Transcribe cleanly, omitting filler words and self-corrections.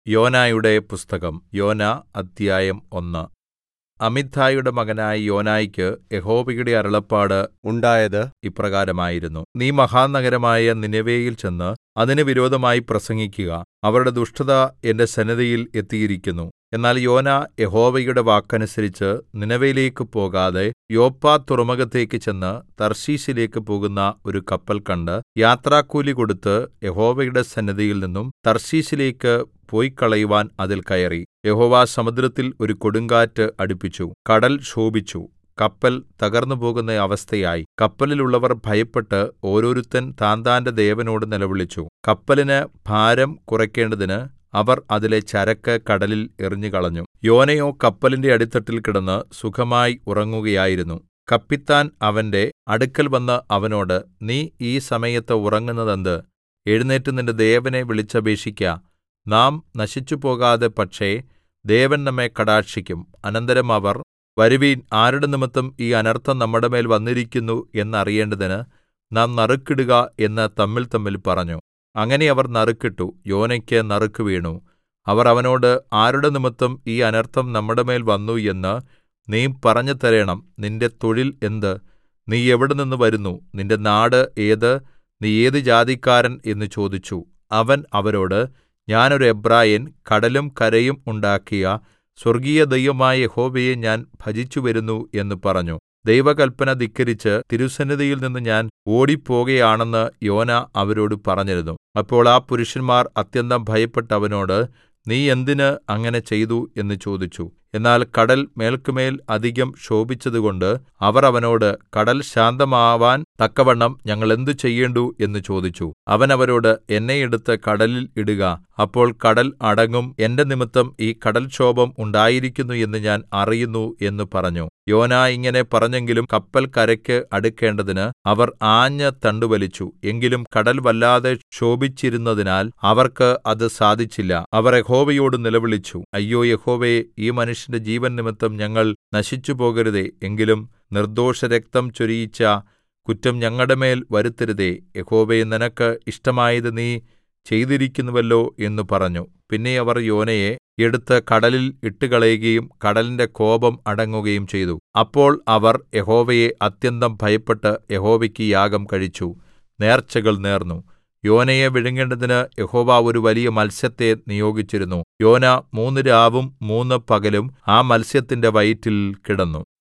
യോനയുടെ പുസ്തകം യോന അദ്ധ്യായം 1. അമിത്ഥായിയുടെ മകനായ യോനായ്ക്ക് യഹോവയുടെ അരുളപ്പാട് ഉണ്ടായത് ഇപ്രകാരമായിരുന്നു. നീ മഹാനഗരമായ നിനവെയിൽ ചെന്ന് അതിന് വിരോധമായി പ്രസംഗിക്കുക. അവരുടെ ദുഷ്ടത എന്റെ സന്നിധിയിൽ എത്തിയിരിക്കുന്നു. എന്നാൽ യോന യഹോവയുടെ വാക്കനുസരിച്ച് നിനവയിലേക്ക് പോകാതെ യോപ്പ തുറമുഖത്തേക്ക് ചെന്ന് തർശീശിലേക്ക് പോകുന്ന ഒരു കപ്പൽ കണ്ട് യാത്രാക്കൂലി കൊടുത്ത് യഹോവയുടെ സന്നിധിയിൽ നിന്നും തർശീശിലേക്ക് പൊയ്ക്കളയുവാൻ അതിൽ കയറി. യഹോവ സമുദ്രത്തിൽ ഒരു കൊടുങ്കാറ്റ് അടിപ്പിച്ചു. കടൽ ക്ഷോഭിച്ചു. കപ്പൽ തകർന്നുപോകുന്ന അവസ്ഥയായി. കപ്പലിലുള്ളവർ ഭയപ്പെട്ട് ഓരോരുത്തൻ താന്താന്റെ ദേവനോട് നിലവിളിച്ചു. കപ്പലിന് ഭാരം കുറയ്ക്കേണ്ടതിന് അവർ അതിലെ ചരക്ക് കടലിൽ എറിഞ്ഞുകളഞ്ഞു. യോനയോ കപ്പലിന്റെ അടിത്തട്ടിൽ കിടന്ന് സുഖമായി ഉറങ്ങുകയായിരുന്നു. കപ്പിത്താൻ അവന്റെ അടുക്കൽ വന്ന് അവനോട്, നീ ഈ സമയത്ത് ഉറങ്ങുന്നതെന്ത്? എഴുന്നേറ്റ് നിന്റെ ദേവനെ വിളിച്ചപേക്ഷിക്ക. നാം നശിച്ചുപോകാതെ പക്ഷേ ദേവൻ നമ്മെ കടാക്ഷിക്കും. അനന്തരം അവർ, വരുവിൻ, ആരുടെ നിമിത്തം ഈ അനർത്ഥം നമ്മുടെമേൽ വന്നിരിക്കുന്നു എന്നറിയേണ്ടതിന് നാം നറുക്കിടുക എന്ന് തമ്മിൽ പറഞ്ഞു. അങ്ങനെ അവർ നറുക്കിട്ടു. യോനയ്ക്ക് നറുക്ക് വീണു. അവർ അവനോട്, ആരുടെ നിമിത്തം ഈ അനർത്ഥം നമ്മുടെമേൽ വന്നു എന്ന് നീ പറഞ്ഞു തരേണം. നിന്റെ തൊഴിൽ എന്ത്? നീ എവിടെനിന്ന് വരുന്നു? നിന്റെ നാട് ഏത്? നീ ഏത് ജാതിക്കാരൻ എന്ന് ചോദിച്ചു. അവൻ അവരോട്, ഞാൻ ഒരു എബ്രായൻ, കടലും കരയും ഉണ്ടാക്കിയ സ്വർഗീയ ദൈവമായ യഹോവയെ ഞാൻ ഭജിച്ചുവരുന്നു എന്ന് പറഞ്ഞു. ദൈവകല്പന ധിക്കരിച്ച് തിരുസന്നിധിയിൽ നിന്ന് ഞാൻ ഓടിപ്പോകയാണെന്ന് യോന അവരോട് പറഞ്ഞിരുന്നു. അപ്പോൾ ആ പുരുഷന്മാർ അത്യന്തം ഭയപ്പെട്ട് അവനോട്, നീ എന്തിന് അങ്ങനെ ചെയ്തു എന്ന് ചോദിച്ചു. എന്നാൽ കടൽ മേൽക്കുമേൽ അധികം ക്ഷോഭിച്ചതുകൊണ്ട് അവർ അവനോട്, കടൽ ശാന്തമാവാൻ തക്കവണ്ണം ഞങ്ങൾ എന്ത് ചെയ്യേണ്ടു എന്ന് ചോദിച്ചു. അവൻ അവരോട്, എന്നെ എടുത്ത് കടലിൽ ഇടുക. അപ്പോൾ കടൽ അടങ്ങും. എന്റെ നിമിത്തം ഈ കടൽക്ഷോഭം ഉണ്ടായിരിക്കുന്നു എന്ന് ഞാൻ അറിയുന്നു എന്ന് പറഞ്ഞു. യോന ഇങ്ങനെ പറഞ്ഞെങ്കിലും കപ്പൽ കരയ്ക്ക് അടുക്കേണ്ടതിന് അവർ ആഞ്ഞ് തണ്ടുവലിച്ചു. എങ്കിലും കടൽ വല്ലാതെ ക്ഷോഭിച്ചിരുന്നതിനാൽ അവർക്ക് അത് സാധിച്ചില്ല. അവർ യഹോവയോട് നിലവിളിച്ചു, അയ്യോ യഹോവേ, ഈ മനുഷ്യന്റെ ജീവൻ നിമിത്തം ഞങ്ങൾ നശിച്ചുപോകരുതേ. എങ്കിലും നിർദ്ദോഷരക്തം ചൊരിയിച്ച കുറ്റം ഞങ്ങളുടെമേൽ വരുത്തരുതേ. യഹോവേ, നിനക്ക് ഇഷ്ടമായത് നീ ചെയ്തിരിക്കുന്നുവല്ലോ എന്ന് പറഞ്ഞു. പിന്നെ അവർ യോനയെ എടുത്ത് കടലിൽ ഇട്ടുകളയുകയും കടലിന്റെ കോപം അടങ്ങുകയും ചെയ്തു. അപ്പോൾ അവർ യഹോവയെ അത്യന്തം ഭയപ്പെട്ട് യഹോവയ്ക്ക് യാഗം കഴിച്ചു, നേർച്ചകൾ നേർന്നു. യോനയെ വിഴുങ്ങേണ്ടതിന് യഹോവ ഒരു വലിയ മത്സ്യത്തെ നിയോഗിച്ചിരുന്നു. യോന 3 രാവും 3 പകലും ആ മത്സ്യത്തിന്റെ വയറ്റിൽ കിടന്നു.